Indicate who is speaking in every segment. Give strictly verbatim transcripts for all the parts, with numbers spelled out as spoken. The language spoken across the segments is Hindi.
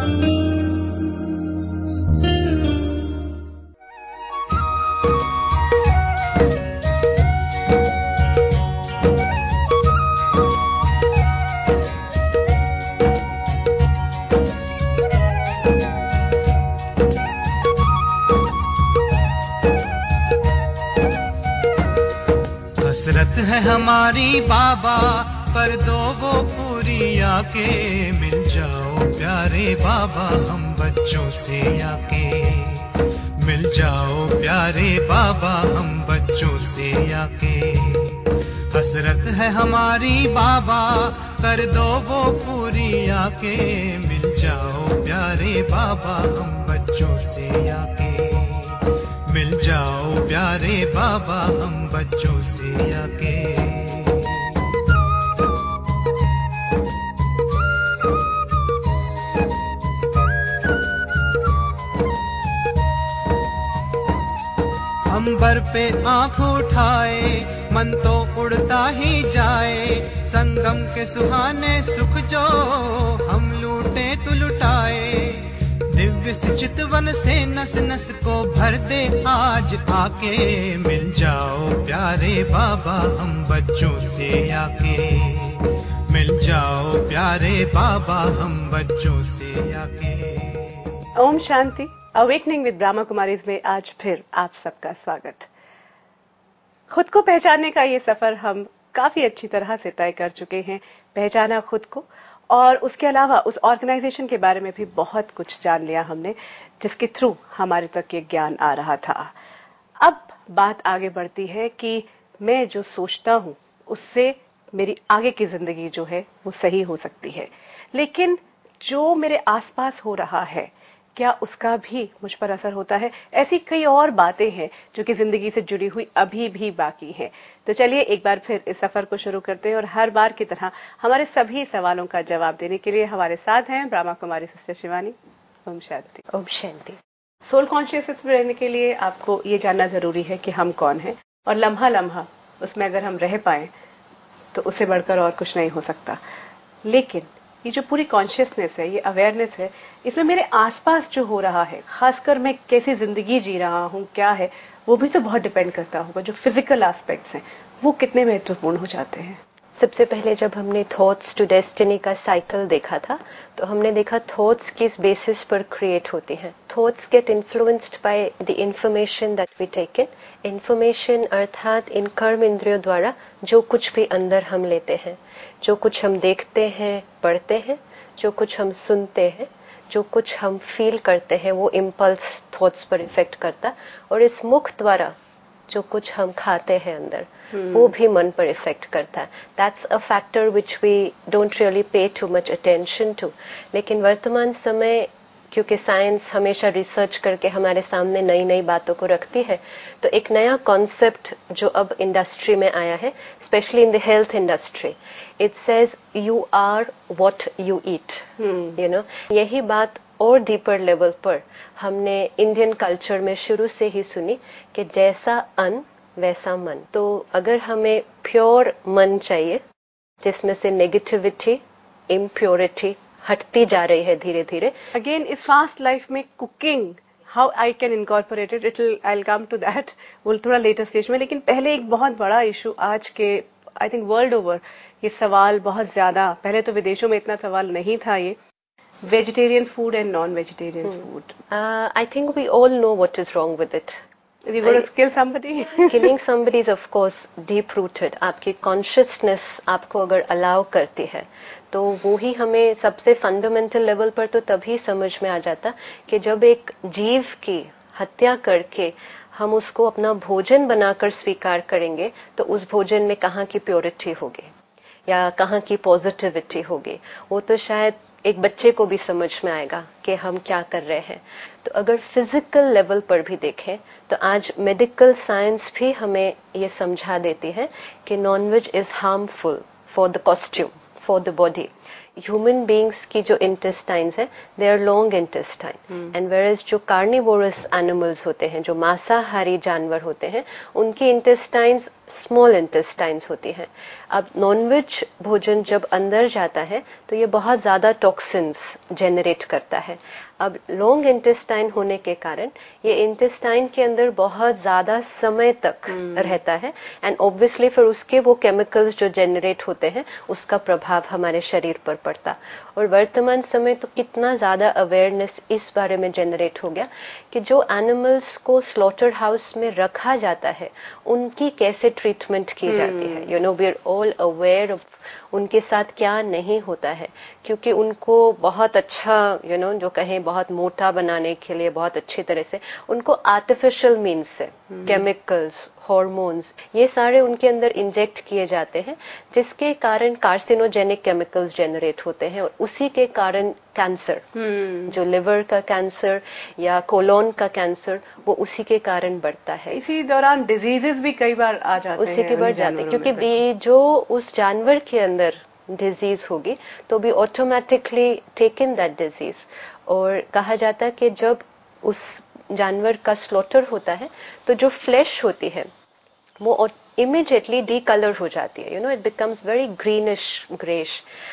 Speaker 1: हसरत है हमारी बाबा, कर दो वो पूरी आके, मिल जाओ प्यारे बाबा हम बच्चों से आके, मिल जाओ प्यारे बाबा हम बच्चों से आके। हसरत है हमारी बाबा, कर दो वो पूरी आके, मिल जाओ प्यारे बाबा हम बच्चों से आके, मिल जाओ प्यारे बाबा हम बच्चों से आके। अंबर पे आँख उठाए, मन तो उड़ता ही जाए, संगम के सुहाने सुख जो हम लूटे तो लुटाए, दिव्य चितवन से नस नस को भर दे आज आके, मिल जाओ प्यारे बाबा हम बच्चों से आके, मिल जाओ प्यारे बाबा हम बच्चों से आके।
Speaker 2: ओम शांति। अवेकनिंग विद ब्रह्मा कुमारीज में आज फिर आप सबका स्वागत। खुद को पहचानने का ये सफर हम काफी अच्छी तरह से तय कर चुके हैं, पहचाना खुद को, और उसके अलावा उस ऑर्गेनाइजेशन के बारे में भी बहुत कुछ जान लिया हमने, जिसके थ्रू हमारे तक ये ज्ञान आ रहा था। अब बात आगे बढ़ती है कि मैं जो सोचता हूं उससे मेरी आगे की जिंदगी जो है वो सही हो सकती है, लेकिन जो मेरे आसपास हो रहा है क्या उसका भी मुझ पर असर होता है? ऐसी कई और बातें हैं जो कि जिंदगी से जुड़ी हुई अभी भी बाकी हैं। तो चलिए एक बार फिर इस सफर को शुरू करते हैं, और हर बार की तरह हमारे सभी सवालों का जवाब देने के लिए हमारे साथ हैं Brahma Kumari sister Shivani. Om Shanti.
Speaker 3: Om Shanti.
Speaker 2: Soul consciousness में रहने के लिए आपको ये जानना जरूरी है कि हम कौन हैं, और लम्हा लम्हा उसमें अगर हम रह पाए तो उससे बढ़कर और कुछ नहीं हो सकता। लेकिन ये जो पूरी कॉन्शियसनेस है, ये अवेयरनेस है, इसमें मेरे आसपास जो हो रहा है, खासकर मैं कैसी जिंदगी जी रहा हूँ, क्या है, वो भी तो बहुत डिपेंड करता होगा। जो फिजिकल एस्पेक्ट्स हैं वो कितने महत्वपूर्ण हो जाते हैं।
Speaker 3: सबसे पहले जब हमने थॉट्स टू डेस्टिनी का साइकिल देखा था, तो हमने देखा थॉट्स किस बेसिस पर क्रिएट होती हैं। Thoughts get influenced by the information that we take in. Information अर्थात इन कर्म इंद्रियों द्वारा जो कुछ भी अंदर हम लेते हैं, जो कुछ हम देखते हैं, पढ़ते हैं, जो कुछ हम सुनते हैं, जो कुछ हम फील करते हैं, वो इम्पल्स थॉट्स पर इफेक्ट करता। और इस मुख द्वारा जो कुछ हम खाते हैं अंदर, hmm. वो भी मन पर इफेक्ट करता है। That's a factor which we don't really pay too much attention to. लेकिन वर्तमान समय, क्योंकि साइंस हमेशा रिसर्च करके हमारे सामने नई नई बातों को रखती है, तो एक नया कॉन्सेप्ट जो अब इंडस्ट्री में आया है, specially in the health industry, it says you are what you eat. You know, यही बात और डीपर लेवल पर हमने इंडियन कल्चर में शुरू से ही सुनी कि जैसा अन्न वैसा मन। तो अगर हमें प्योर मन चाहिए जिसमें से नेगेटिविटी, इम्प्योरिटी हटती जा रही है धीरे धीरे।
Speaker 2: अगेन इस फास्ट लाइफ में cooking, how I can incorporate it, it I will come to that, वो थोड़ा लेटर स्टेज में। लेकिन पहले एक बहुत बड़ा इशू आज के, आई थिंक वर्ल्ड ओवर ये सवाल बहुत ज्यादा, पहले तो विदेशों में इतना सवाल नहीं था, ये vegetarian food and non-vegetarian hmm. food.
Speaker 3: Uh, I think we all know what is wrong with it.
Speaker 2: If you're going to kill somebody?
Speaker 3: Killing somebody is of course deep-rooted. आपकी consciousness आपको अगर allow करती है, तो वो ही हमें सबसे fundamental level पर तो तभी समझ में आ जाता कि जब एक जीव की हत्या करके हम उसको अपना भोजन बनाकर स्वीकार करेंगे, तो उस भोजन में कहाँ की प्योरिटी होगी या कहाँ की पॉजिटिविटी होगी, वो तो शायद एक बच्चे को भी समझ में आएगा कि हम क्या कर रहे हैं। तो अगर फिजिकल लेवल पर भी देखें, तो आज मेडिकल साइंस भी हमें ये समझा देती है कि non veg is harmful for the costume, for the body. Human beings की जो इंटेस्टाइन्स है, they are long intestine, and whereas जो कार्निवोरस एनिमल्स होते हैं, जो मांसाहारी जानवर होते हैं, उनकी इंटेस्टाइन्स स्मॉल इंटेस्टाइन्स होती हैं। अब नॉनवेज भोजन जब अंदर जाता है तो ये बहुत ज्यादा टॉक्सिन्स जनरेट करता है। अब लॉन्ग इंटेस्टाइन होने के कारण ये इंटेस्टाइन के अंदर बहुत ज्यादा समय तक hmm. रहता है एंड ऑब्वियसली फिर उसके वो केमिकल्स जो जनरेट होते हैं उसका प्रभाव हमारे शरीर पर पड़ता। और वर्तमान समय तो कितना ज्यादा अवेयरनेस इस बारे में जनरेट हो गया कि जो एनिमल्स को स्लॉटर हाउस में रखा जाता है उनकी कैसे ट्रीटमेंट की hmm. जाती है। You know we are all aware of उनके साथ क्या नहीं होता है, क्योंकि उनको बहुत अच्छा यू you नो know, जो कहें बहुत मोटा बनाने के लिए बहुत अच्छी तरह से उनको आर्टिफिशियल मीन्स से केमिकल्स हार्मोन्स ये सारे उनके अंदर इंजेक्ट किए जाते हैं, जिसके कारण कार्सिनोजेनिक केमिकल्स जनरेट होते हैं और उसी के कारण कैंसर hmm. जो लिवर का कैंसर या कोलोन का कैंसर वो उसी के कारण बढ़ता है।
Speaker 2: इसी दौरान डिजीजेस भी कई बार आ जाते हैं
Speaker 3: उसी के बढ़ जाते हैं, क्योंकि जो उस जानवर के अंदर डिजीज होगी तो भी automatically take in that disease. और कहा जाता है कि जब उस जानवर का स्लॉटर होता है तो जो फ्लैश होती है वो इमीडिएटली डीकलर हो जाती है, you know it becomes very greenish greyish.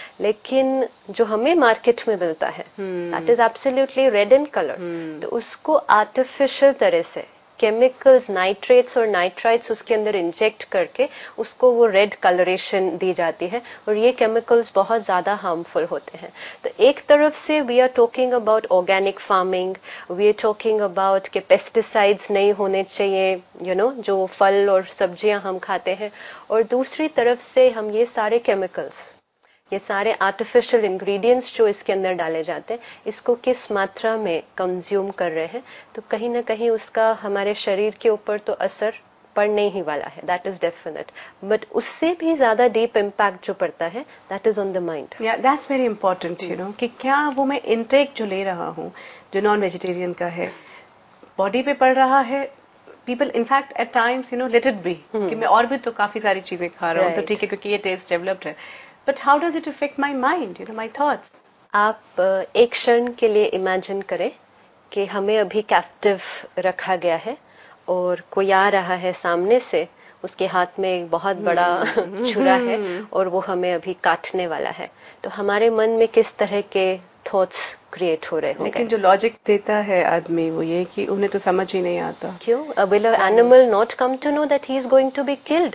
Speaker 3: लेकिन जो हमें मार्केट में मिलता है that is absolutely red in colour, तो उसको आर्टिफिशियल तरह से केमिकल्स नाइट्रेट्स और नाइट्राइट्स उसके अंदर इंजेक्ट करके उसको वो रेड कलरेशन दी जाती है और ये केमिकल्स बहुत ज्यादा हार्मफुल होते हैं। तो एक तरफ से we are talking about organic farming, we are talking about के पेस्टिसाइड्स नहीं होने चाहिए, यू नो जो फल और सब्जियां हम खाते हैं, और दूसरी तरफ से हम ये सारे केमिकल्स ये सारे आर्टिफिशियल इंग्रेडिएंट्स जो इसके अंदर डाले जाते हैं इसको किस मात्रा में कंज्यूम कर रहे हैं, तो कहीं ना कहीं उसका हमारे शरीर के ऊपर तो असर पड़ने ही वाला है, दैट इज डेफिनेट। बट उससे भी ज्यादा डीप इम्पैक्ट जो पड़ता है that is on the mind.
Speaker 2: या that's very important you know कि क्या वो मैं इनटेक जो ले रहा हूँ जो नॉन वेजिटेरियन का है बॉडी पे पड़ रहा है। People in fact at times you know let it be कि मैं और भी तो काफी सारी चीजें खा रहा हूँ right. तो ठीक है क्योंकि ये टेस्ट डेवलप्ड है, but how does it effect my mind you know my thoughts.
Speaker 3: आप एक क्षण के लिए इमेजिन करें कि हमें अभी कैप्टिव रखा गया है और कोई आ रहा है सामने से, उसके हाथ में एक बहुत बड़ा छुरा है और वो हमें अभी काटने वाला है, तो हमारे मन में किस तरह के थॉट्स क्रिएट हो रहे होंगे।
Speaker 2: लेकिन जो लॉजिक देता है आदमी वो ये कि उन्हें तो समझ ही नहीं आता।
Speaker 3: क्यों? Will a animal not come to know that he is going to be killed?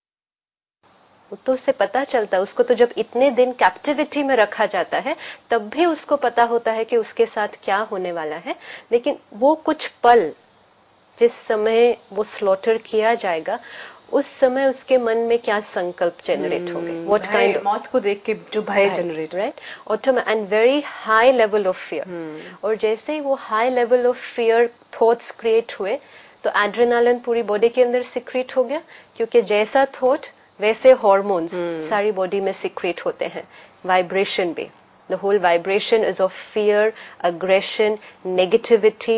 Speaker 3: तो उससे पता चलता है, उसको तो जब इतने दिन कैप्टिविटी में रखा जाता है तब भी उसको पता होता है कि उसके साथ क्या होने वाला है, लेकिन वो कुछ पल जिस समय वो स्लॉटर किया जाएगा उस समय उसके मन में क्या संकल्प जनरेट hmm, होंगे, व्हाट काइंड ऑफ
Speaker 2: मौत को देख के जो भय generate
Speaker 3: right automatic and very high level of fear. और जैसे ही वो high level of fear thoughts create हुए तो एड्रेनालिन पूरी बॉडी के अंदर सिक्रेट हो गया, क्योंकि जैसा थॉट वैसे हार्मोन्स hmm. सारी बॉडी में सिक्रेट होते हैं। वाइब्रेशन भी, the whole vibration is of fear, aggression, negativity,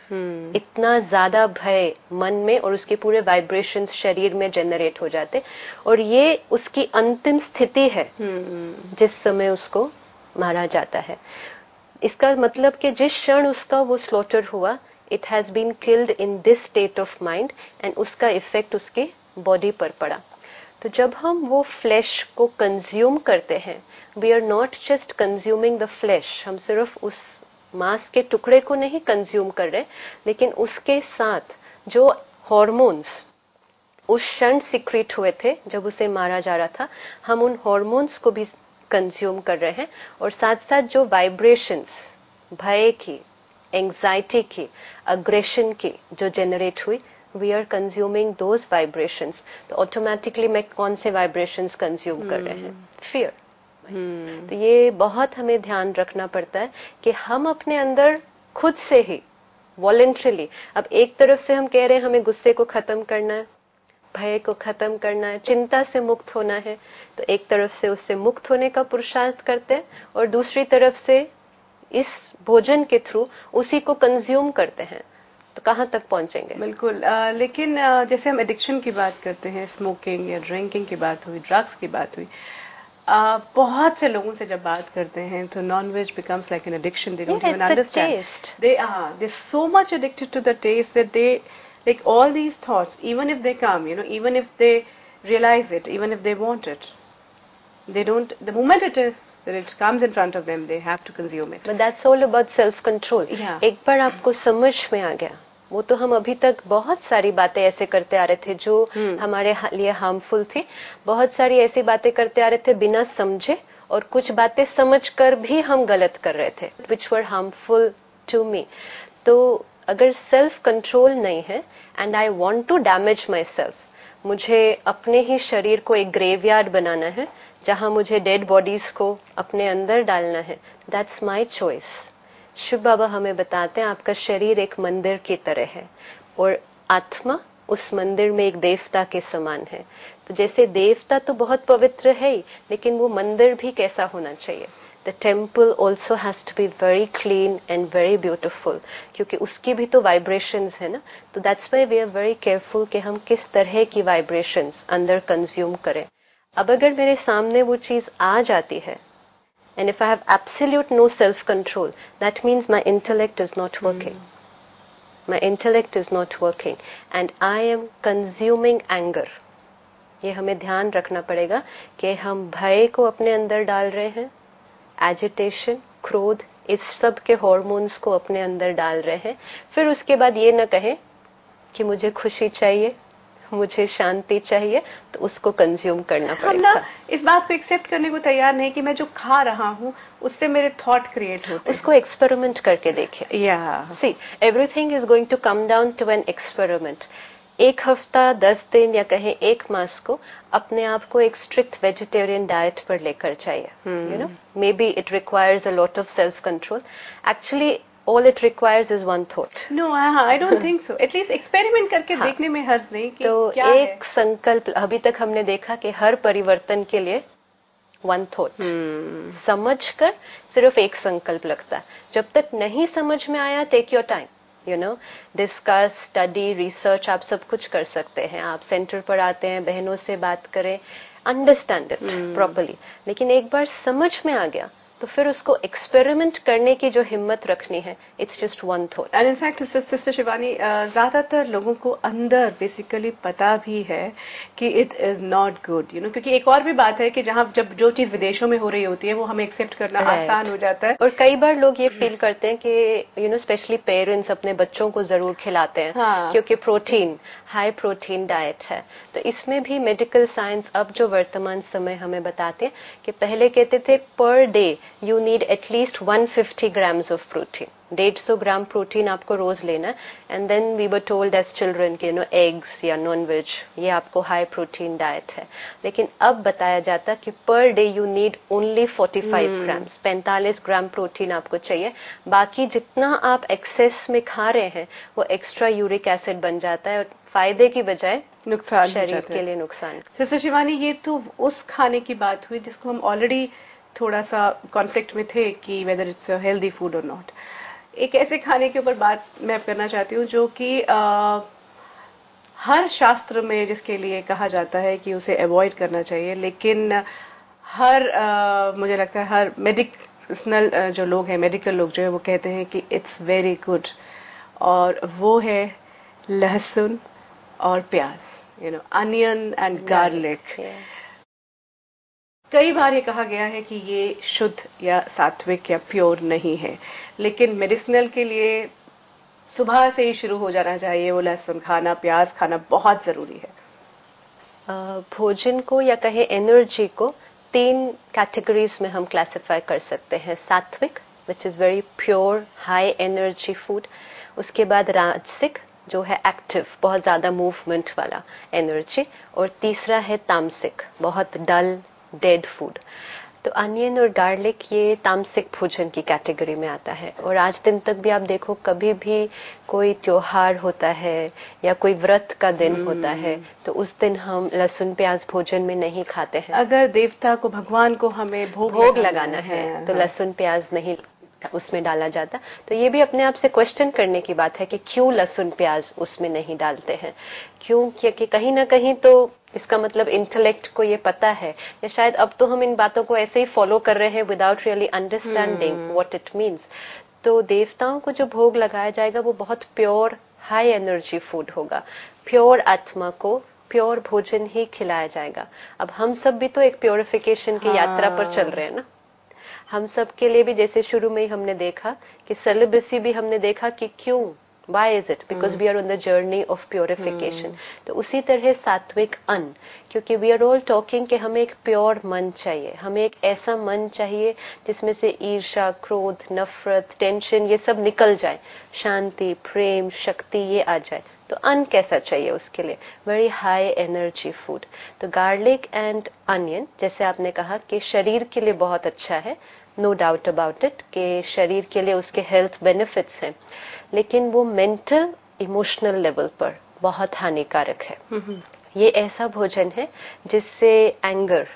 Speaker 3: इतना ज्यादा भय मन में और उसके पूरे वाइब्रेशंस शरीर में जनरेट हो जाते, और ये उसकी अंतिम स्थिति है hmm. जिस समय उसको मारा जाता है। इसका मतलब कि जिस क्षण उसका वो स्लॉटर हुआ it has been killed in this state of mind and उसका इफेक्ट उसकी बॉडी पर पड़ा। तो जब हम वो फ्लैश को कंज्यूम करते हैं we are not just consuming the flesh, हम सिर्फ उस मांस के टुकड़े को नहीं कंज्यूम कर रहे, लेकिन उसके साथ जो हार्मोन्स उस क्षण सिक्रेट हुए थे जब उसे मारा जा रहा था, हम उन हार्मोन्स को भी कंज्यूम कर रहे हैं, और साथ साथ जो वाइब्रेशंस भय की, एंजाइटी की, अग्रेशन की जो जनरेट हुई we are consuming those vibrations। तो ऑटोमेटिकली मैं कौन से वाइब्रेशंस कंज्यूम hmm. कर रहे हैं? फियर। hmm. तो ये बहुत हमें ध्यान रखना पड़ता है कि हम अपने अंदर खुद से ही वॉलंटरीली, अब एक तरफ से हम कह रहे हैं हमें गुस्से को खत्म करना है, भय को खत्म करना है, चिंता से मुक्त होना है, तो एक तरफ से उससे मुक्त होने का पुरुषार्थ करते हैं और दूसरी तरफ से इस भोजन के थ्रू उसी को कंज्यूम करते हैं, तो कहाँ तक पहुंचेंगे?
Speaker 2: बिल्कुल। आ, लेकिन आ, जैसे हम एडिक्शन की बात करते हैं, स्मोकिंग या ड्रिंकिंग की बात हुई, ड्रग्स की बात हुई, आ, बहुत से लोगों से जब बात करते हैं तो non veg becomes like an addiction. They don't even understand, they are they so much addicted to the taste that they like all these thoughts, even if they come, you know, even if they realize it, even if they want it, they don't, the moment it is that it comes in front of them, they have to consume it.
Speaker 3: But that's all about self control.
Speaker 2: Yeah.
Speaker 3: एक बार आपको समझ में आ गया, वो तो हम अभी तक बहुत सारी बातें ऐसे करते आ रहे थे जो hmm. हमारे लिए हार्मफुल थी, बहुत सारी ऐसी बातें करते आ रहे थे बिना समझे, और कुछ बातें समझकर भी हम गलत कर रहे थे, which were harmful to me. तो अगर सेल्फ कंट्रोल नहीं है, and I want to damage myself, मुझे अपने ही शरीर को एक ग्रेवयार्ड बनाना है जहां मुझे डेड बॉडीज को अपने अंदर डालना है, that's my choice. Shiv Baba हमें बताते हैं आपका शरीर एक मंदिर की तरह है और आत्मा उस मंदिर में एक देवता के समान है. तो जैसे देवता तो बहुत पवित्र है ही, लेकिन वो मंदिर भी कैसा होना चाहिए? The temple also has to be very clean and very beautiful, क्योंकि उसकी भी तो vibrations है ना. तो that's why we are very careful कि हम किस तरह की vibrations अंदर consume करें. अब अगर मेरे सामने वो चीज आ जाती है, and if I have absolute no self control, that means my intellect is not working. Mm. My intellect is not working and I am consuming anger. ये हमें ध्यान रखना पड़ेगा कि हम भय को अपने अंदर डाल रहे हैं, एजिटेशन, क्रोध, इस सब के हार्मोन्स को अपने अंदर डाल रहे हैं. फिर उसके बाद ये न कहें कि मुझे खुशी चाहिए, मुझे शांति चाहिए, तो उसको कंज्यूम करना पड़ेगा.
Speaker 2: हम ना इस बात को एक्सेप्ट करने को तैयार नहीं कि मैं जो खा रहा हूँ उससे मेरे थॉट क्रिएट होते हैं.
Speaker 3: उसको एक्सपेरिमेंट करके देखें.
Speaker 2: या
Speaker 3: see, everything is going to come down to an experiment. एक हफ्ता, दस दिन या कहें एक मास को अपने आप को एक स्ट्रिक्ट वेजिटेरियन डाइट पर लेकर चाहिए. You know, maybe it requires a lot of self control. Actually all it requires is one thought.
Speaker 2: No, I don't think so. At least experiment करके हाँ. देखने में हर्ज नहीं कि
Speaker 3: तो
Speaker 2: क्या
Speaker 3: एक
Speaker 2: है?
Speaker 3: संकल्प. अभी तक हमने देखा कि हर परिवर्तन के लिए one thought.
Speaker 2: hmm.
Speaker 3: समझ कर सिर्फ एक संकल्प लगता है. जब तक नहीं समझ में आया, take your time. You know, discuss, study, research, आप सब कुछ कर सकते हैं. आप सेंटर पर आते हैं, बहनों से बात करें, अंडरस्टैंड इट प्रॉपर्ली. लेकिन एक बार समझ में आ गया तो फिर उसको एक्सपेरिमेंट करने की जो हिम्मत रखनी है, it's just one thought.
Speaker 2: And in fact sister Shivani, ज्यादातर लोगों को अंदर बेसिकली पता भी है कि it is not good, you know, क्योंकि एक और भी बात है कि जहां जब जो चीज विदेशों में हो रही होती है वो हमें एक्सेप्ट करना right. आसान हो जाता है.
Speaker 3: और कई बार लोग ये फील करते हैं कि यू नो, स्पेशली पेरेंट्स अपने बच्चों को जरूर खिलाते हैं हाँ. क्योंकि प्रोटीन, हाई प्रोटीन डाइट है. तो इसमें भी मेडिकल साइंस अब जो वर्तमान समय हमें बताते हैं कि पहले कहते थे per day you need at least one hundred fifty grams of protein. one hundred fifty gram protein आपको रोज लेना है. And then we were told as children कि यू नो, एग्स या नॉन वेज ये आपको हाई प्रोटीन डाइट है. लेकिन अब बताया जाता कि per day you need only forty-five grams. पैंतालीस ग्राम प्रोटीन आपको चाहिए. बाकी जितना आप एक्सेस में खा रहे हैं वो एक्स्ट्रा यूरिक एसिड बन जाता है और फायदे की बजाय
Speaker 2: नुकसान
Speaker 3: शरीर के लिए नुकसान.
Speaker 2: सिस्टर शिवानी, ये तो उस खाने की बात हुई जिसको हम ऑलरेडी थोड़ा सा कॉन्फ्लिक्ट में थे कि whether it's a healthy food और नॉट. एक ऐसे खाने के ऊपर बात मैं करना चाहती हूँ जो कि हर शास्त्र में जिसके लिए कहा जाता है कि उसे अवॉइड करना चाहिए, लेकिन हर आ, मुझे लगता है हर मेडिकल जो लोग हैं, मेडिकल लोग जो है वो कहते हैं कि इट्स वेरी गुड, और वो है लहसुन और प्याज, you know, onion and garlic. कई बार ये कहा गया है कि ये शुद्ध या सात्विक या प्योर नहीं है, लेकिन मेडिसिनल के लिए सुबह से ही शुरू हो जाना चाहिए. वो लहसुन खाना, प्याज खाना बहुत जरूरी है.
Speaker 3: भोजन को या कहे एनर्जी को तीन कैटेगरीज में हम क्लासिफाई कर सकते हैं. Sattvic, which is very pure high energy food. उसके बाद राजसिक, जो है एक्टिव, बहुत ज्यादा मूवमेंट वाला एनर्जी. और तीसरा है तामसिक, बहुत डल डेड फूड. तो अनियन और गार्लिक ये तामसिक भोजन की कैटेगरी में आता है. और आज दिन तक भी आप देखो, कभी भी कोई त्योहार होता है या कोई व्रत का दिन hmm. होता है तो उस दिन हम लहसुन प्याज भोजन में नहीं खाते हैं.
Speaker 2: अगर देवता को, भगवान को हमें भोग,
Speaker 3: भोग लगाना है, है तो हाँ. लहसुन प्याज नहीं उसमें डाला जाता. तो ये भी अपने आप से क्वेश्चन करने की बात है कि क्यों लहसुन प्याज उसमें नहीं डालते हैं. क्यों? क्योंकि कहीं ना कहीं तो इसका मतलब इंटेलेक्ट को ये पता है, या शायद अब तो हम इन बातों को ऐसे ही फॉलो कर रहे हैं without really understanding what it means. तो देवताओं को जो भोग लगाया जाएगा वो बहुत प्योर हाई एनर्जी फूड होगा, प्योर आत्मा को प्योर भोजन ही खिलाया जाएगा। अब हम सब भी तो एक प्योरिफिकेशन की हाँ। यात्रा पर चल रहे हैं ना। हम सब के लिए भी जैसे शुरू में ही हमने देखा कि सेलिबेसी भी हमने देखा कि क्यों, why is it, because hmm. we are on the journey of purification. hmm. तो उसी तरह सात्विक अन्न, क्योंकि we are all talking कि हमें एक प्योर मन चाहिए, हमें एक ऐसा मन चाहिए जिसमें से ईर्ष्या, क्रोध, नफरत, टेंशन ये सब निकल जाए, शांति, प्रेम, शक्ति ये आ जाए। तो अन्न कैसा चाहिए उसके लिए? Very high energy food. तो गार्लिक एंड अनियन, जैसे आपने कहा कि शरीर के लिए बहुत अच्छा है, नो डाउट अबाउट इट कि शरीर के लिए उसके हेल्थ बेनिफिट्स हैं, लेकिन वो मेंटल इमोशनल लेवल पर बहुत हानिकारक है। ये ऐसा भोजन है जिससे एंगर,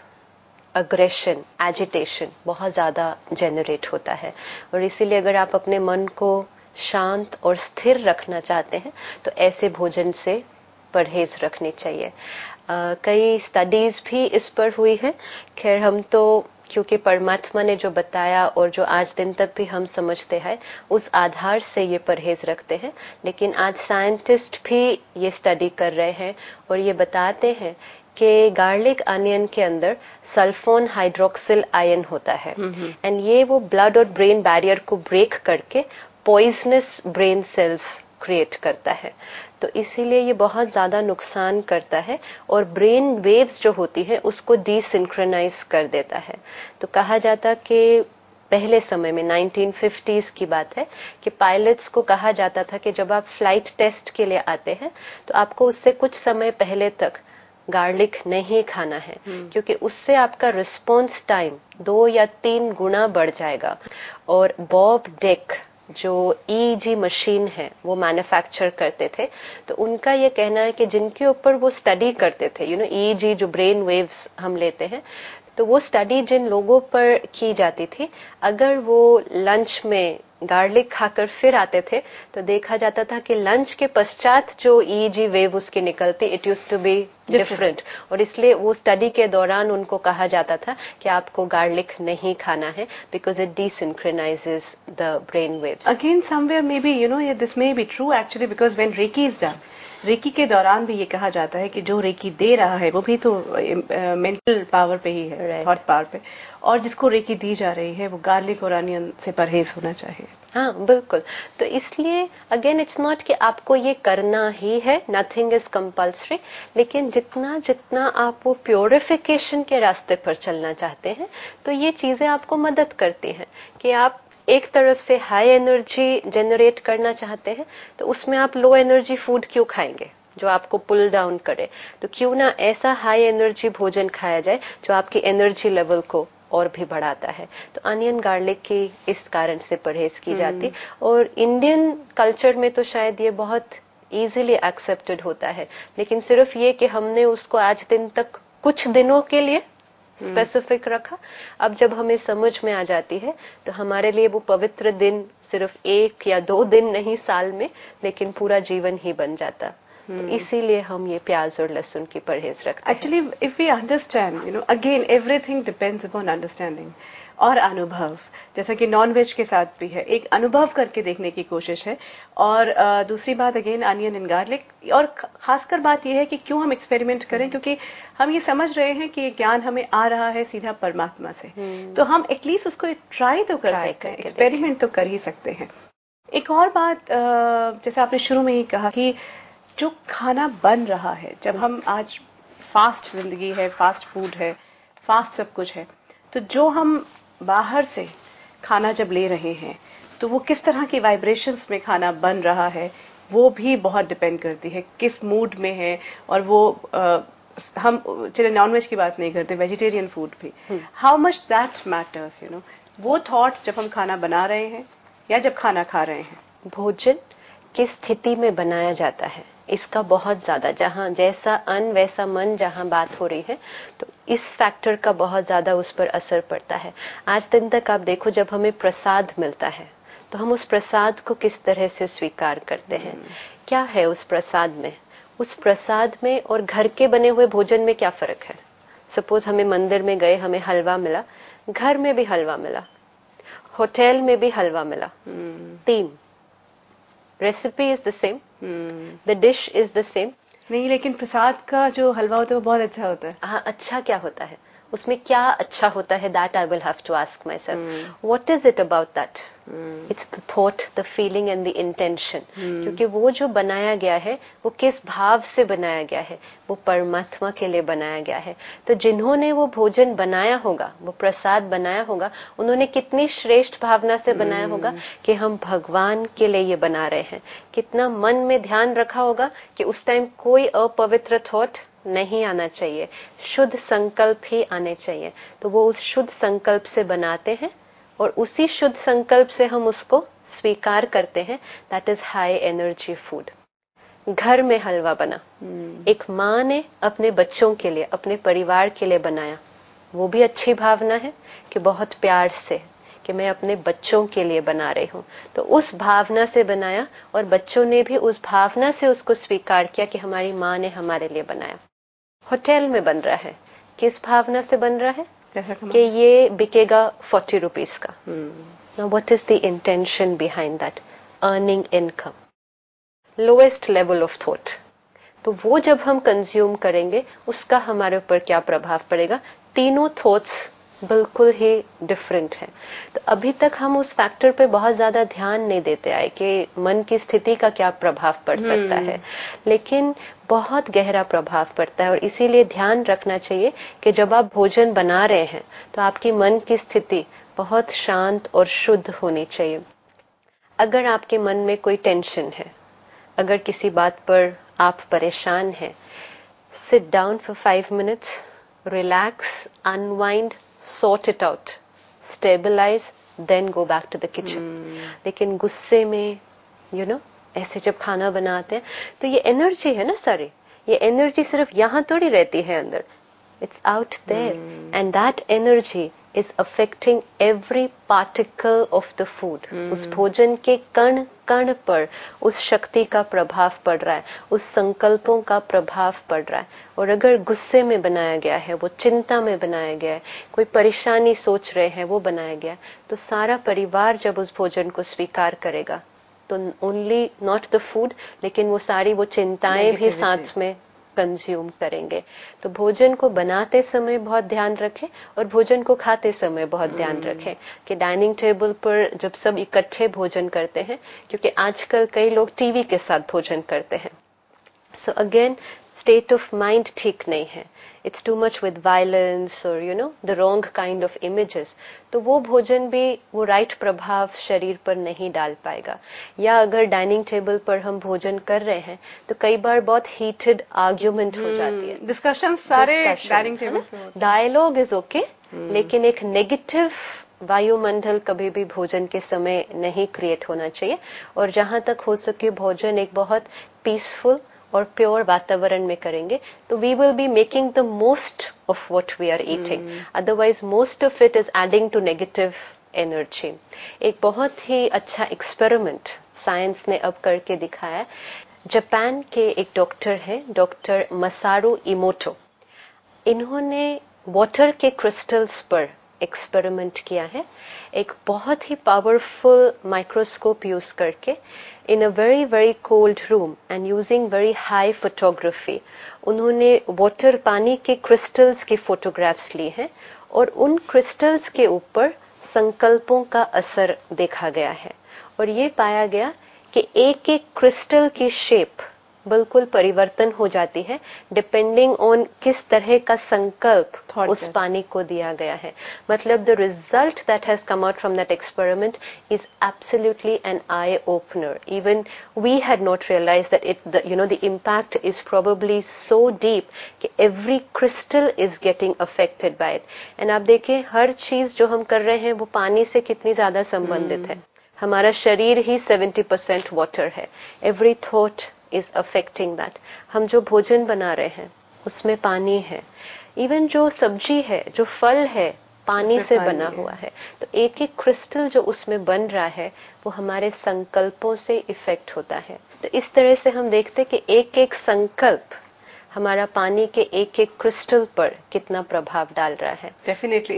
Speaker 3: अग्रेशन, एजिटेशन बहुत ज्यादा जनरेट होता है, और इसीलिए अगर आप अपने मन को शांत और स्थिर रखना चाहते हैं तो ऐसे भोजन से परहेज रखनी चाहिए। आ, कई स्टडीज भी इस पर हुई है। खैर हम तो क्योंकि परमात्मा ने जो बताया और जो आज दिन तक भी हम समझते हैं उस आधार से ये परहेज रखते हैं, लेकिन आज साइंटिस्ट भी ये स्टडी कर रहे हैं और ये बताते हैं कि गार्लिक अनियन के अंदर सल्फोन हाइड्रोक्सिल आयन होता है, एंड ये वो ब्लड और ब्रेन बैरियर को ब्रेक करके पॉइजनस ब्रेन सेल्स क्रिएट करता है। तो इसीलिए ये बहुत ज्यादा नुकसान करता है और ब्रेन वेव्स जो होती है उसको डिसिंक्रोनाइज कर देता है। तो कहा जाता कि पहले समय में नाइनटीन फिफ्टीज़ की बात है कि पायलट्स को कहा जाता था कि जब आप फ्लाइट टेस्ट के लिए आते हैं तो आपको उससे कुछ समय पहले तक गार्लिक नहीं खाना है, क्योंकि उससे आपका रिस्पॉन्स टाइम दो या तीन गुना बढ़ जाएगा। और बॉब डेक जो ईईजी मशीन है वो मैन्युफैक्चर करते थे, तो उनका ये कहना है कि जिनके ऊपर वो स्टडी करते थे, यू नो ईईजी जो ब्रेन वेव्स हम लेते हैं, तो वो स्टडी जिन लोगों पर की जाती थी, अगर वो लंच में गार्लिक खाकर फिर आते थे तो देखा जाता था कि लंच के पश्चात जो ईईजी वेव उसकी निकलती, it used to be different. और इसलिए वो स्टडी के दौरान उनको कहा जाता था कि आपको गार्लिक नहीं खाना है, because it desynchronises the brain waves.
Speaker 2: Again somewhere maybe you know this may be true actually, because when reiki is done, reiki के दौरान भी ये कहा जाता है कि जो रेकी दे रहा है वो भी तो मेंटल uh, पावर पे ही है, थॉट पावर पे, और जिसको रेकी दी जा रही है वो गार्लिक और अनियन से परहेज होना चाहिए।
Speaker 3: हाँ बिल्कुल। तो इसलिए अगेन इट्स नॉट कि आपको ये करना ही है, नथिंग इज कंपल्सरी, लेकिन जितना जितना आप वो प्योरिफिकेशन के रास्ते पर चलना चाहते हैं तो ये चीजें आपको मदद करती हैं कि आप एक तरफ से हाई एनर्जी जनरेट करना चाहते हैं तो उसमें आप लो एनर्जी फूड क्यों खाएंगे जो आपको पुल डाउन करे। तो क्यों ना ऐसा हाई एनर्जी भोजन खाया जाए जो आपकी एनर्जी लेवल को और भी बढ़ाता है। तो अनियन गार्लिक की इस कारण से परहेज की जाती, और इंडियन कल्चर में तो शायद ये बहुत इजीली एक्सेप्टेड होता है, लेकिन सिर्फ ये कि हमने उसको आज दिन तक कुछ दिनों के लिए स्पेसिफिक रखा। अब जब हमें समझ में आ जाती है तो हमारे लिए वो पवित्र दिन सिर्फ एक या दो दिन नहीं साल में, लेकिन पूरा जीवन ही बन जाता। तो इसीलिए हम ये प्याज और लहसुन की परहेज रखते हैं।
Speaker 2: Actually if we understand, you know again everything depends upon understanding और अनुभव, जैसा कि नॉन वेज के साथ भी है, एक अनुभव करके देखने की कोशिश है। और uh, दूसरी बात अगेन अनियन एंड गार्लिक, और खासकर बात यह है कि क्यों हम एक्सपेरिमेंट करें, क्योंकि हम ये समझ रहे हैं कि ये ज्ञान हमें आ रहा है सीधा परमात्मा से, तो हम एटलीस्ट उसको ट्राई तो कर सकते हैं, एक्सपेरिमेंट तो कर ही सकते हैं। एक और बात, जैसे आपने शुरू में ही कहा कि जो खाना बन रहा है, जब हम आज फास्ट जिंदगी है, फास्ट फूड है, फास्ट सब कुछ है, तो जो हम बाहर से खाना जब ले रहे हैं तो वो किस तरह की वाइब्रेशंस में खाना बन रहा है वो भी बहुत डिपेंड करती है, किस मूड में है। और वो आ, हम चलिए नॉन वेज की बात नहीं करते, वेजिटेरियन फूड भी, how much that matters, you know वो थॉट जब हम खाना बना रहे हैं या जब खाना खा रहे हैं।
Speaker 3: भोजन किस स्थिति में बनाया जाता है इसका बहुत ज्यादा, जहां जैसा अन्न वैसा मन जहां बात हो रही है, तो इस फैक्टर का बहुत ज्यादा उस पर असर पड़ता है। आज दिन तक आप देखो, जब हमें प्रसाद मिलता है तो हम उस प्रसाद को किस तरह से स्वीकार करते हैं, क्या है उस प्रसाद में, उस प्रसाद में और घर के बने हुए भोजन में क्या फर्क है। सपोज हमें मंदिर में गए, हमें हलवा मिला, घर में भी हलवा मिला, होटल में भी हलवा मिला, तीन recipe is the same, the dish is the same.
Speaker 2: नहीं, लेकिन प्रसाद का जो हलवा होता है वो बहुत अच्छा होता है।
Speaker 3: हाँ, अच्छा क्या होता है उसमें, क्या अच्छा होता है, that I will have to ask myself, what is it about that? It's the thought, the feeling and the intention. क्योंकि वो जो बनाया गया है वो किस भाव से बनाया गया है, वो परमात्मा के लिए बनाया गया है। तो जिन्होंने वो भोजन बनाया होगा, वो प्रसाद बनाया होगा, उन्होंने कितनी श्रेष्ठ भावना से बनाया होगा कि हम भगवान के लिए ये बना रहे हैं। कितना मन में ध्यान रखा होगा कि उस टाइम कोई अपवित्र थॉट नहीं आना चाहिए, शुद्ध संकल्प ही आने चाहिए। तो वो उस शुद्ध संकल्प से बनाते हैं और उसी शुद्ध संकल्प से हम उसको स्वीकार करते हैं। That is high energy food. घर में हलवा बना, एक माँ ने अपने बच्चों के लिए, अपने परिवार के लिए बनाया, वो भी अच्छी भावना है कि बहुत प्यार से कि मैं अपने बच्चों के लिए बना रही हूँ। तो उस भावना से बनाया और बच्चों ने भी उस भावना से उसको स्वीकार किया कि हमारी माँ ने हमारे लिए बनाया। होटल में बन रहा है, किस भावना से बन रहा है कि ये बिकेगा फोर्टी रुपीज का। Now what is the intention behind that? Earning income, lowest level of thought. तो वो जब हम कंज्यूम करेंगे उसका हमारे ऊपर क्या प्रभाव पड़ेगा? तीनों थॉट्स बिल्कुल ही डिफरेंट है। तो अभी तक हम उस फैक्टर पे बहुत ज्यादा ध्यान नहीं देते आए कि मन की स्थिति का क्या प्रभाव पड़ सकता है, लेकिन बहुत गहरा प्रभाव पड़ता है। और इसीलिए ध्यान रखना चाहिए कि जब आप भोजन बना रहे हैं तो आपकी मन की स्थिति बहुत शांत और शुद्ध होनी चाहिए। अगर आपके मन में कोई टेंशन है, अगर किसी बात पर आप परेशान हैं, sit down for five minutes, relax, unwind, sort it out, stabilize, then go back to the kitchen. लेकिन गुस्से में, you know, ऐसे जब खाना बनाते हैं तो ये एनर्जी है ना सारी, ये एनर्जी सिर्फ यहाँ थोड़ी रहती है अंदर, it's out there hmm. and that energy is affecting every particle of the food. hmm. उस भोजन के कण कण पर उस शक्ति का प्रभाव पड़ रहा है, उस संकल्पों का प्रभाव पड़ रहा है। और अगर गुस्से में बनाया गया है, वो चिंता में बनाया गया है, कोई परेशानी सोच रहे हैं वो बनाया गया है, तो सारा परिवार जब उस भोजन को स्वीकार करेगा तो ओनली नॉट द फूड, लेकिन वो सारी वो चिंताएं भी साथ में कंज्यूम करेंगे। तो भोजन को बनाते समय बहुत ध्यान रखें और भोजन को खाते समय बहुत ध्यान रखें कि डाइनिंग टेबल पर जब सब इकट्ठे भोजन करते हैं, क्योंकि आजकल कई लोग टीवी के साथ भोजन करते हैं, so again state of mind ठीक नहीं है, it's too much with violence और you know the wrong kind of images, तो वो भोजन भी वो राइट प्रभाव शरीर पर नहीं डाल पाएगा। या अगर डाइनिंग टेबल पर हम भोजन कर रहे हैं तो कई बार बहुत हीटेड आर्ग्यूमेंट हो जाती है,
Speaker 2: डिस्कशन सारे डाइनिंग टेबल पे,
Speaker 3: डायलॉग इज ओके, लेकिन एक नेगेटिव वायुमंडल कभी भी भोजन के समय नहीं क्रिएट होना चाहिए। और जहां तक हो सके भोजन एक बहुत पीसफुल और प्योर वातावरण में करेंगे तो we will be making the most of what we are eating, otherwise most of it is adding to negative energy. एक बहुत ही अच्छा एक्सपेरिमेंट साइंस ने अब करके दिखाया। जापान के एक डॉक्टर हैं, डॉक्टर मसारू इमोटो, इन्होंने वाटर के क्रिस्टल्स पर एक्सपेरिमेंट किया है, एक बहुत ही पावरफुल माइक्रोस्कोप यूज करके in a very very cold room and using very high photography. उन्होंने वाटर पानी के क्रिस्टल्स की फोटोग्राफ्स ली हैं और उन क्रिस्टल्स के ऊपर संकल्पों का असर देखा गया है और ये पाया गया कि एक एक क्रिस्टल की शेप बिल्कुल परिवर्तन हो जाती है डिपेंडिंग ऑन किस तरह का संकल्प उस पानी को दिया गया है। मतलब the result that has come out from that experiment is absolutely an eye opener. Even we had not realise that it you know the impact is probably so deep कि every crystal is getting affected by it. And आप देखिए हर चीज जो हम कर रहे हैं वो पानी से कितनी ज्यादा संबंधित है। हमारा शरीर ही सेवेंटी परसेंट वाटर है। Every thought is affecting that. हम जो भोजन बना रहे हैं उसमें पानी है, इवन जो सब्जी है, जो फल है, पानी से बना हुआ है। तो एक एक क्रिस्टल जो उसमें बन रहा है वो हमारे संकल्पों से इफेक्ट होता है। तो इस तरह से हम देखते कि एक एक संकल्प हमारा पानी के एक एक क्रिस्टल पर कितना प्रभाव डाल रहा है।
Speaker 2: Definitely it's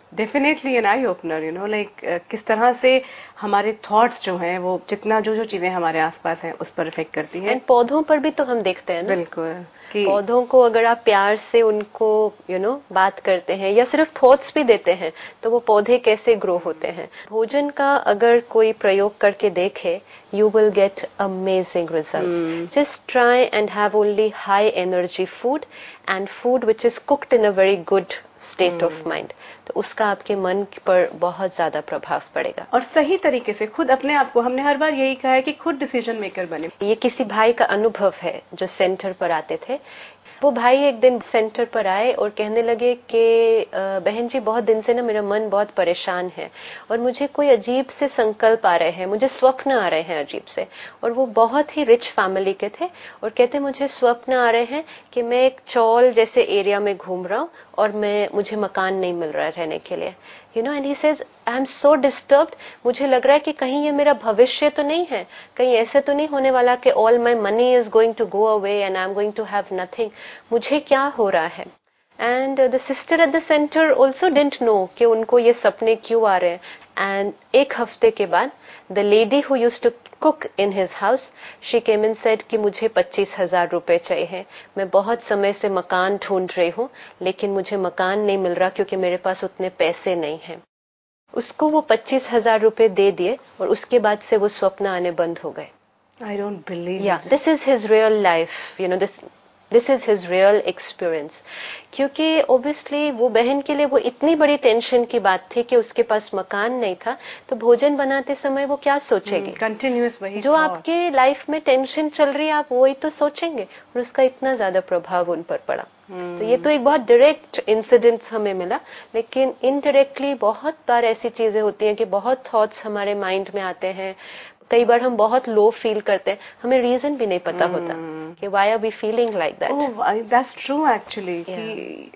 Speaker 2: definitely an eye opener, you know, like किस तरह से हमारे थॉट्स जो हैं वो जितना जो जो चीजें हमारे आसपास हैं उस पर इफेक्ट करती हैं।
Speaker 3: एंड पौधों पर भी तो हम देखते हैं ना,
Speaker 2: बिल्कुल, कि
Speaker 3: पौधों को अगर आप प्यार से उनको यू you नो know, बात करते हैं या सिर्फ थॉट्स भी देते हैं तो वो पौधे कैसे ग्रो होते हैं। भोजन का अगर कोई प्रयोग करके देखे, you will get amazing results. Just try and have only high energy food and food which is cooked in a very good state of mind, तो उसका आपके मन पर बहुत ज्यादा प्रभाव पड़ेगा।
Speaker 2: और सही तरीके से खुद अपने आप को, हमने हर बार यही कहा है कि खुद डिसीजन मेकर बने।
Speaker 3: ये किसी भाई का अनुभव है जो सेंटर पर आते थे। वो भाई एक दिन सेंटर पर आए और कहने लगे कि बहन जी, बहुत दिन से ना मेरा मन बहुत परेशान है और मुझे कोई अजीब से संकल्प आ रहे हैं, मुझे स्वप्न आ रहे हैं अजीब से। और वो बहुत ही रिच फैमिली के थे और कहते मुझे स्वप्न आ रहे हैं कि मैं एक चौल जैसे एरिया में घूम रहा हूँ और मैं मुझे मकान नहीं मिल रहा है रहने के लिए, you know. And he says I am so disturbed, मुझे लग रहा है कि कहीं ये मेरा भविष्य तो नहीं है, कहीं ऐसे तो नहीं होने वाला कि all my money is going to go away and I am going to have nothing, मुझे क्या हो रहा है। And the sister at the centre also didn't know कि उनको ये सपने क्यों आ रहे हैं। एंड एक हफ्ते के बाद the lady who used to cook in his house, she came and said कि मुझे पच्चीस हजार रुपए चाहिए, मैं बहुत समय से मकान ढूंढ रही हूँ लेकिन मुझे मकान नहीं मिल रहा क्योंकि मेरे पास उतने पैसे नहीं हैं। उसको वो पच्चीस हजार रुपए दे दिए और उसके बाद से वो स्वप्न आने बंद हो गए।
Speaker 2: आई डोंट बिलीव,
Speaker 3: या this is his real life, you know, this this is his real experience. क्योंकि ऑब्वियसली वो बहन के लिए वो इतनी बड़ी टेंशन की बात थी कि उसके पास मकान नहीं था, तो भोजन बनाते समय वो क्या सोचेगी?
Speaker 2: कंटिन्यूअस वही
Speaker 3: जो आपके लाइफ में टेंशन चल रही है आप वही तो सोचेंगे, और उसका इतना ज्यादा प्रभाव उन पर पड़ा। hmm. तो ये तो एक बहुत डायरेक्ट इंसिडेंट हमें मिला, लेकिन इनडायरेक्टली बहुत बार ऐसी चीजें होती हैं कि बहुत थॉट्स हमारे माइंड में आते हैं। कई बार हम बहुत लो फील करते हैं, हमें रीजन भी नहीं पता hmm. होता कि why are we feeling like that.
Speaker 2: Oh, that's true actually, कि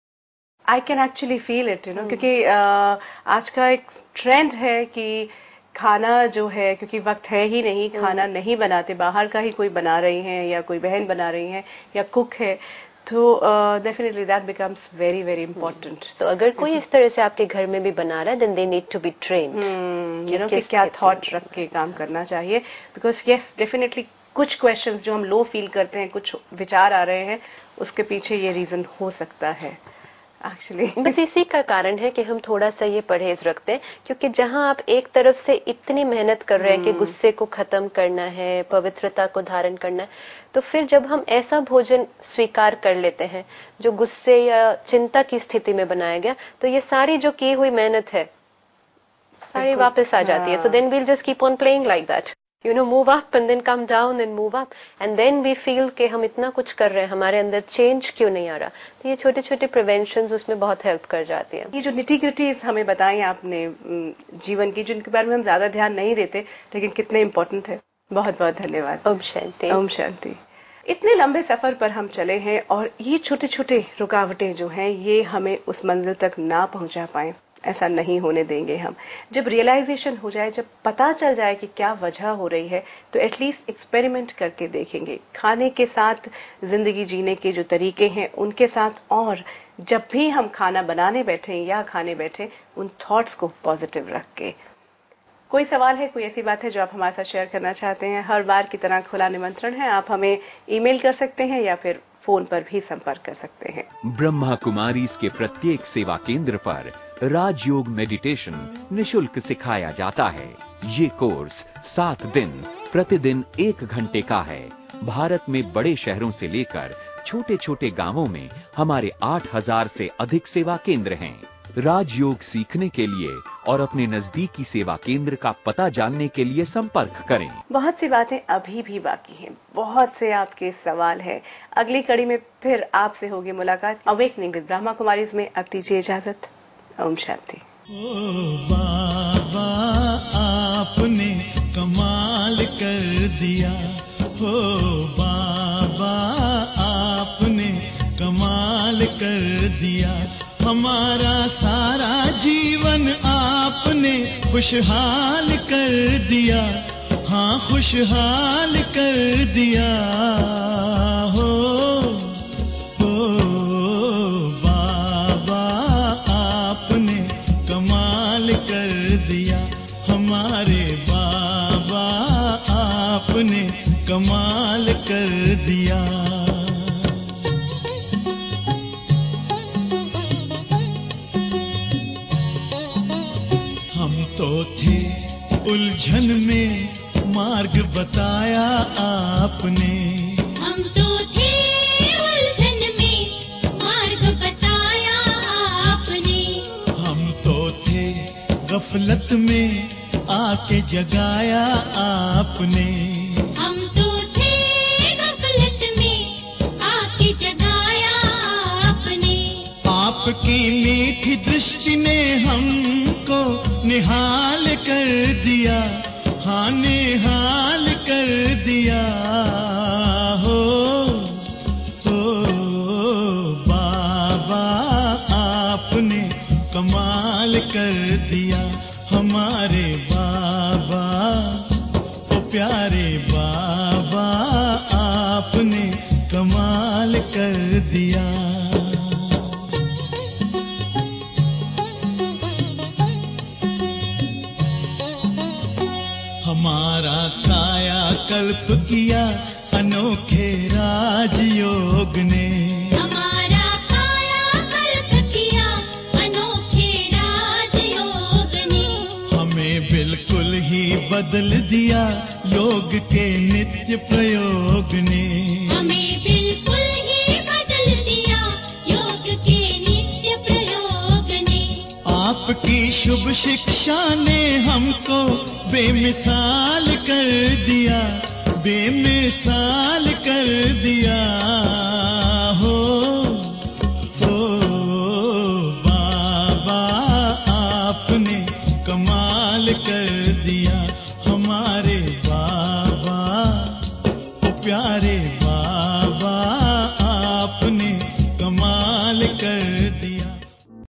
Speaker 2: I can actually feel it, you know, क्योंकि uh, आज का एक ट्रेंड है कि खाना जो है, क्योंकि वक्त है ही नहीं, खाना नहीं बनाते, बाहर का ही कोई बना रही हैं या कोई बहन बना रही हैं या कुक है, तो definitely that becomes very very important.
Speaker 3: तो अगर कोई इस तरह से आपके घर में भी बना रहा है, then they need to be trained,
Speaker 2: you know, कि क्या थॉट रख के काम करना चाहिए। बिकॉज यस, डेफिनेटली कुछ क्वेश्चंस जो हम लो फील करते हैं, कुछ विचार आ रहे हैं, उसके पीछे ये रीजन हो सकता है एक्चुअली।
Speaker 3: बस इसी का कारण है कि हम थोड़ा सा ये परहेज रखते हैं, क्योंकि जहां आप एक तरफ से इतनी मेहनत कर रहे हैं कि गुस्से को खत्म करना है, पवित्रता को धारण करना है, तो फिर जब हम ऐसा भोजन स्वीकार कर लेते हैं जो गुस्से या चिंता की स्थिति में बनाया गया, तो ये सारी जो की हुई मेहनत है सारी वापस आ जाती है। So then we'll just keep on playing like that, you know, move up and then come down and move up, and then we feel कि हम इतना कुछ कर रहे हैं, हमारे अंदर चेंज क्यों नहीं आ रहा। तो ये छोटे छोटे प्रिवेंशंस उसमें बहुत हेल्प कर जाती है।
Speaker 2: ये जो निटी-ग्रिटीज हमें बताई आपने जीवन की, जिनके बारे में हम ज्यादा ध्यान नहीं देते लेकिन कितने इम्पोर्टेंट है, बहुत बहुत धन्यवाद।
Speaker 3: ओम शांति।
Speaker 2: ओम शांति। इतने लंबे सफर पर हम चले हैं और ये छोटे छोटे रुकावटें जो हैं ये हमें उस मंजिल तक ना पहुंचा पाए, ऐसा नहीं होने देंगे हम। जब रियलाइजेशन हो जाए, जब पता चल जाए कि क्या वजह हो रही है, तो एटलीस्ट एक्सपेरिमेंट करके देखेंगे खाने के साथ, जिंदगी जीने के जो तरीके हैं उनके साथ, और जब भी हम खाना बनाने बैठे या खाने बैठे उन थॉट्स को पॉजिटिव रख के। कोई सवाल है, कोई ऐसी बात है जो आप हमारे साथ शेयर करना चाहते हैं, हर बार की तरह खुला निमंत्रण है। आप हमें ईमेल कर सकते हैं या फिर फोन पर भी संपर्क कर सकते हैं।
Speaker 4: ब्रह्मा कुमारी के प्रत्येक सेवा केंद्र पर राजयोग मेडिटेशन निशुल्क सिखाया जाता है। ये कोर्स सात दिन प्रतिदिन एक घंटे का है। भारत में बड़े शहरों से लेकर छोटे छोटे गांवों में हमारे आठ हजार से अधिक सेवा केंद्र हैं। राजयोग सीखने के लिए और अपने नजदीकी सेवा केंद्र का पता जानने के लिए संपर्क करें।
Speaker 2: बहुत सी बातें अभी भी बाकी हैं, बहुत से आपके सवाल हैं। अगली कड़ी में फिर आपसे होगी मुलाकात। अवेकनिंग विद ब्रह्मा कुमारीज में अब दीजिए इजाजत। ओम शांति।
Speaker 1: ओ बाबा आपने कमाल कर दिया, हो बाबा आपने कमाल कर दिया, हमारा सारा जीवन आपने खुशहाल कर दिया, हाँ खुशहाल कर दिया, हो हो बाबा आपने आपने कमाल कर दिया। हम तो थे उलझन में, मार्ग बताया आपने।
Speaker 5: हम तो थे उलझन में, मार्ग बताया आपने।
Speaker 1: हम तो थे गफलत में, आके जगाया आपने।
Speaker 5: हम तो थे गफलत में, आके जगाया आपने।
Speaker 1: आपकी मीठी दृष्टि ने हमको निहाल कर दिया, हाँ निहाल कर दिया। हो हो बाबा आपने कमाल कर दिया। हमारे बाबा, ओ प्यारे बाबा, आपने कमाल कर दिया। हमारा काया कल्प किया अनोखे राजयोग ने।
Speaker 5: हमारा काया कल्प किया अनोखे राजयोग ने।
Speaker 1: हमें बिल्कुल ही बदल दिया योग के नित्य प्रयोग ने।
Speaker 5: हमें बिल्कुल ही बदल दिया योग के नित्य प्रयोग ने।
Speaker 1: आपकी शुभ शिक्षा ने हमको बेमिसाल कर दिया, बेमिसाल कर दिया।